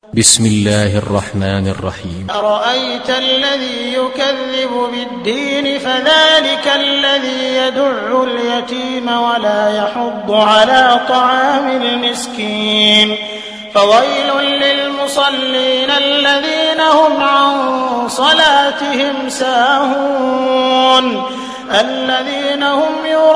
بسم الله الرحمن الرحيم. أرأيت الذي يكذب بالدين فذلك الذي يدع اليتيم ولا يحض على طعام المسكين فويل للمصلين الذين هم عن صلاتهم ساهون الذين هم